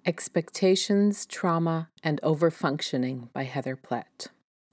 Expectations, Trauma, and Overfunctioning by Heather Plett.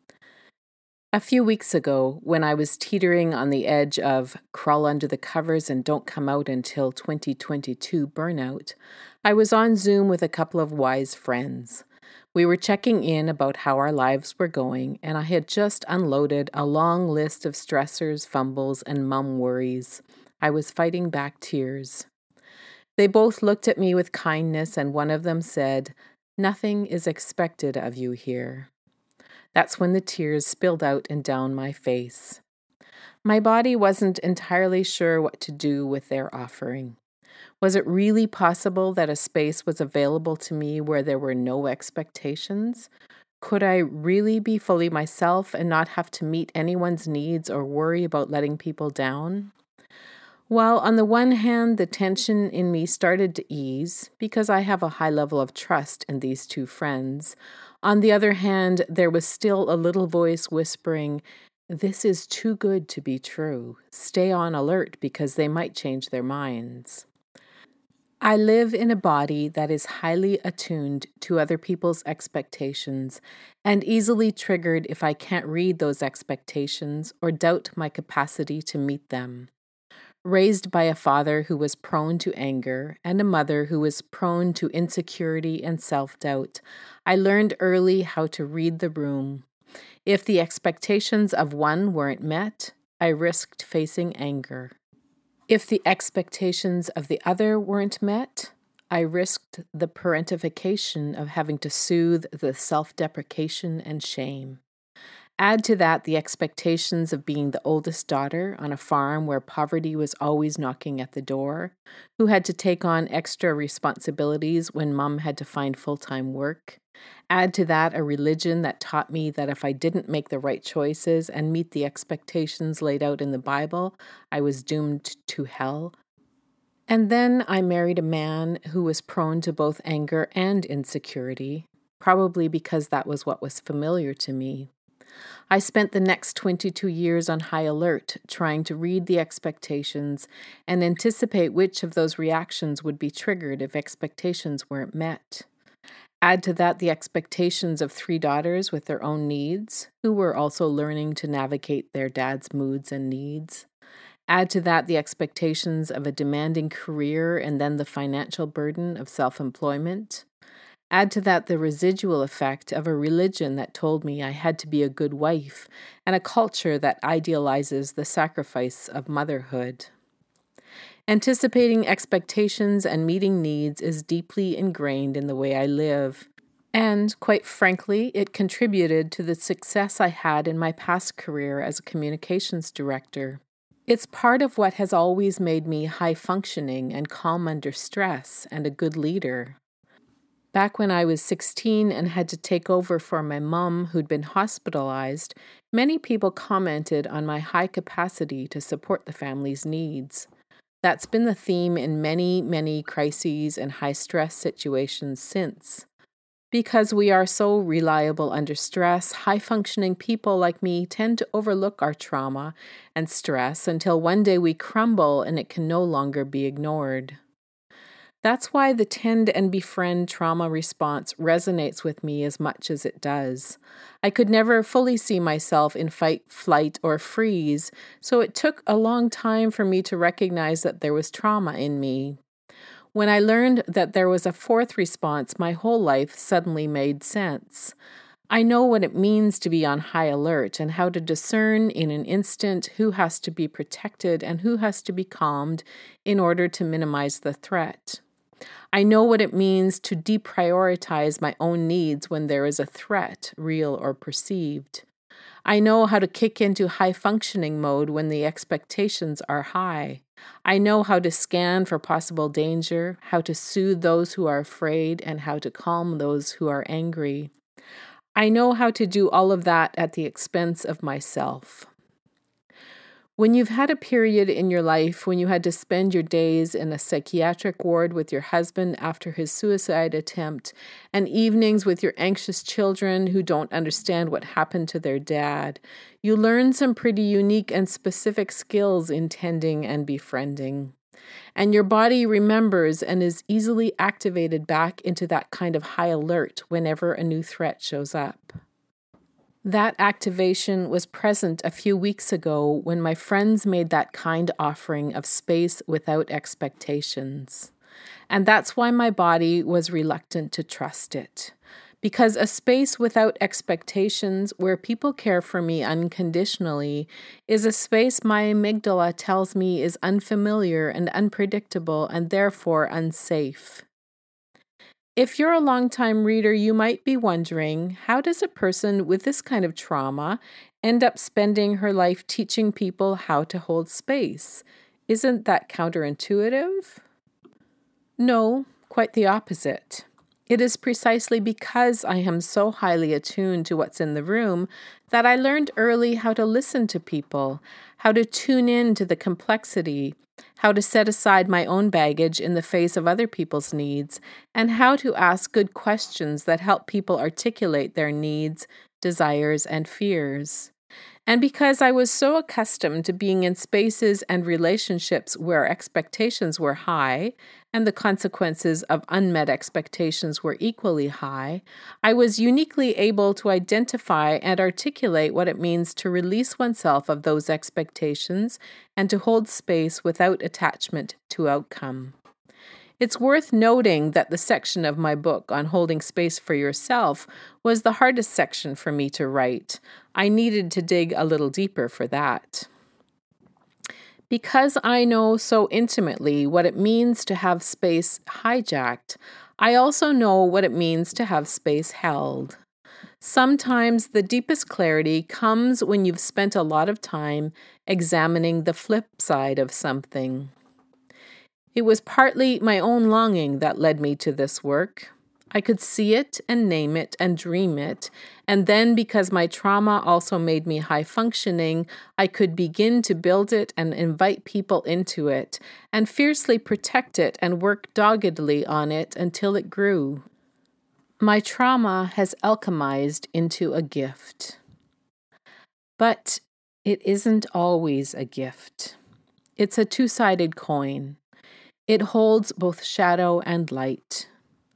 A few weeks ago, when I was teetering on the edge of crawl under the covers and don't come out until 2022 burnout, I was on Zoom with a couple of wise friends. We were checking in about how our lives were going, and I had just unloaded a long list of stressors, fumbles, and mum worries. I was fighting back tears. They both looked at me with kindness, and one of them said, "Nothing is expected of you here." That's when the tears spilled out and down my face. My body wasn't entirely sure what to do with their offering. Was it really possible that a space was available to me where there were no expectations? Could I really be fully myself and not have to meet anyone's needs or worry about letting people down? While on the one hand, the tension in me started to ease because I have a high level of trust in these two friends, on the other hand, there was still a little voice whispering, "This is too good to be true. Stay on alert because they might change their minds." I live in a body that is highly attuned to other people's expectations and easily triggered if I can't read those expectations or doubt my capacity to meet them. Raised by a father who was prone to anger and a mother who was prone to insecurity and self-doubt, I learned early how to read the room. If the expectations of one weren't met, I risked facing anger. If the expectations of the other weren't met, I risked the parentification of having to soothe the self-deprecation and shame. Add to that the expectations of being the oldest daughter on a farm where poverty was always knocking at the door, who had to take on extra responsibilities when mom had to find full-time work. Add to that a religion that taught me that if I didn't make the right choices and meet the expectations laid out in the Bible, I was doomed to hell. And then I married a man who was prone to both anger and insecurity, probably because that was what was familiar to me. I spent the next 22 years on high alert, trying to read the expectations and anticipate which of those reactions would be triggered if expectations weren't met. Add to that the expectations of 3 daughters with their own needs, who were also learning to navigate their dad's moods and needs. Add to that the expectations of a demanding career and then the financial burden of self-employment. Add to that the residual effect of a religion that told me I had to be a good wife and a culture that idealizes the sacrifice of motherhood. Anticipating expectations and meeting needs is deeply ingrained in the way I live. And, quite frankly, it contributed to the success I had in my past career as a communications director. It's part of what has always made me high-functioning and calm under stress and a good leader. Back when I was 16 and had to take over for my mom who'd been hospitalized, many people commented on my high capacity to support the family's needs. That's been the theme in many, many crises and high-stress situations since. Because we are so reliable under stress, high-functioning people like me tend to overlook our trauma and stress until one day we crumble and it can no longer be ignored. That's why the tend and befriend trauma response resonates with me as much as it does. I could never fully see myself in fight, flight, or freeze, so it took a long time for me to recognize that there was trauma in me. When I learned that there was a 4th response, my whole life suddenly made sense. I know what it means to be on high alert and how to discern in an instant who has to be protected and who has to be calmed in order to minimize the threat. I know what it means to deprioritize my own needs when there is a threat, real or perceived. I know how to kick into high-functioning mode when the expectations are high. I know how to scan for possible danger, how to soothe those who are afraid, and how to calm those who are angry. I know how to do all of that at the expense of myself. When you've had a period in your life when you had to spend your days in a psychiatric ward with your husband after his suicide attempt, and evenings with your anxious children who don't understand what happened to their dad, you learn some pretty unique and specific skills in tending and befriending. And your body remembers and is easily activated back into that kind of high alert whenever a new threat shows up. That activation was present a few weeks ago when my friends made that kind offering of space without expectations. And that's why my body was reluctant to trust it. Because a space without expectations, where people care for me unconditionally, is a space my amygdala tells me is unfamiliar and unpredictable and therefore unsafe. If you're a longtime reader, you might be wondering, how does a person with this kind of trauma end up spending her life teaching people how to hold space? Isn't that counterintuitive? No, quite the opposite. It is precisely because I am so highly attuned to what's in the room that I learned early how to listen to people, how to tune in to the complexity, how to set aside my own baggage in the face of other people's needs, and how to ask good questions that help people articulate their needs, desires, and fears. And because I was so accustomed to being in spaces and relationships where expectations were high, and the consequences of unmet expectations were equally high, I was uniquely able to identify and articulate what it means to release oneself of those expectations and to hold space without attachment to outcome. It's worth noting that the section of my book on holding space for yourself was the hardest section for me to write. I needed to dig a little deeper for that. Because I know so intimately what it means to have space hijacked, I also know what it means to have space held. Sometimes the deepest clarity comes when you've spent a lot of time examining the flip side of something. It was partly my own longing that led me to this work. I could see it and name it and dream it, and then because my trauma also made me high-functioning, I could begin to build it and invite people into it, and fiercely protect it and work doggedly on it until it grew. My trauma has alchemized into a gift. But it isn't always a gift. It's a two-sided coin. It holds both shadow and light.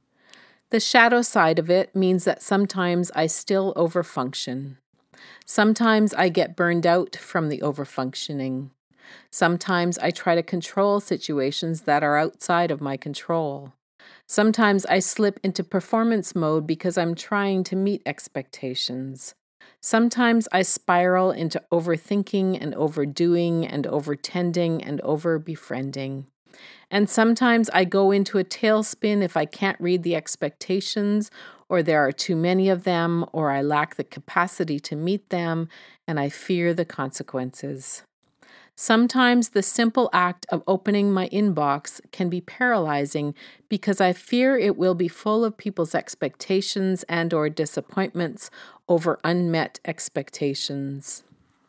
The shadow side of it means that sometimes I still overfunction. Sometimes I get burned out from the overfunctioning. Sometimes I try to control situations that are outside of my control. Sometimes I slip into performance mode because I'm trying to meet expectations. Sometimes I spiral into overthinking and overdoing and overtending and overbefriending. And sometimes I go into a tailspin if I can't read the expectations, or there are too many of them, or I lack the capacity to meet them, and I fear the consequences. Sometimes the simple act of opening my inbox can be paralyzing because I fear it will be full of people's expectations and/or disappointments over unmet expectations.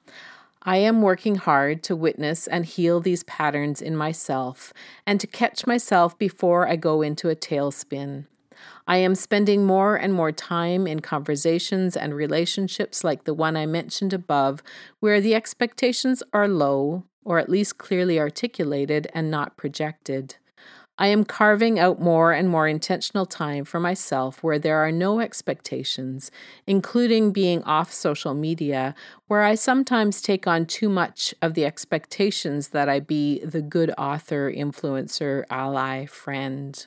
I am working hard to witness and heal these patterns in myself and to catch myself before I go into a tailspin. I am spending more and more time in conversations and relationships like the one I mentioned above, where the expectations are low, or at least clearly articulated and not projected. I am carving out more and more intentional time for myself where there are no expectations, including being off social media, where I sometimes take on too much of the expectations that I be the good author, influencer, ally, friend.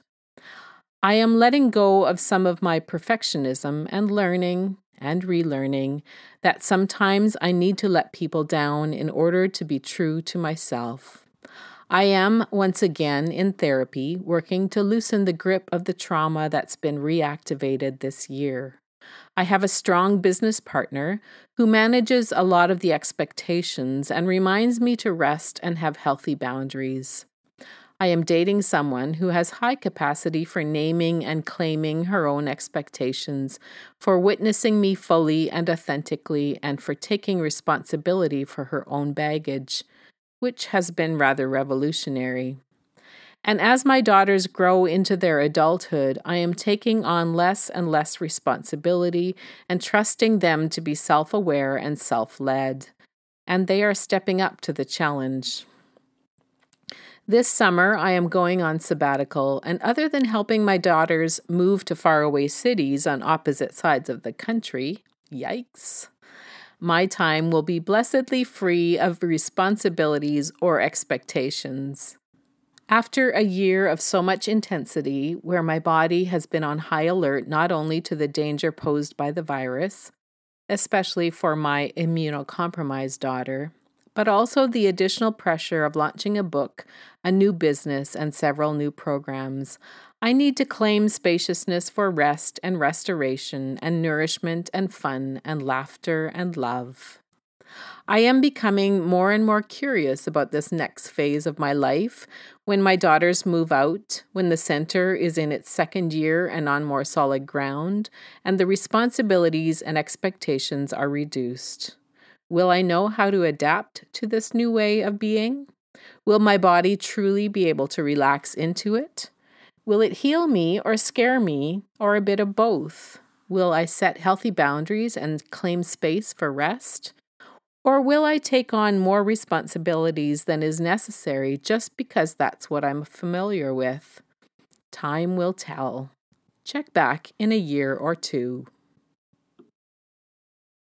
I am letting go of some of my perfectionism and learning and relearning that sometimes I need to let people down in order to be true to myself. I am, once again, in therapy, working to loosen the grip of the trauma that's been reactivated this year. I have a strong business partner who manages a lot of the expectations and reminds me to rest and have healthy boundaries. I am dating someone who has high capacity for naming and claiming her own expectations, for witnessing me fully and authentically, and for taking responsibility for her own baggage, which has been rather revolutionary. And as my daughters grow into their adulthood, I am taking on less and less responsibility and trusting them to be self-aware and self-led. And they are stepping up to the challenge. This summer, I am going on sabbatical, and other than helping my daughters move to faraway cities on opposite sides of the country, yikes, my time will be blessedly free of responsibilities or expectations. After a year of so much intensity, where my body has been on high alert not only to the danger posed by the virus, especially for my immunocompromised daughter, but also the additional pressure of launching a book, a new business, and several new programs, I need to claim spaciousness for rest and restoration and nourishment and fun and laughter and love. I am becoming more and more curious about this next phase of my life when my daughters move out, when the center is in its second year and on more solid ground, and the responsibilities and expectations are reduced. Will I know how to adapt to this new way of being? Will my body truly be able to relax into it? Will it heal me or scare me, or a bit of both? Will I set healthy boundaries and claim space for rest? Or will I take on more responsibilities than is necessary just because that's what I'm familiar with? Time will tell. Check back in a year or two.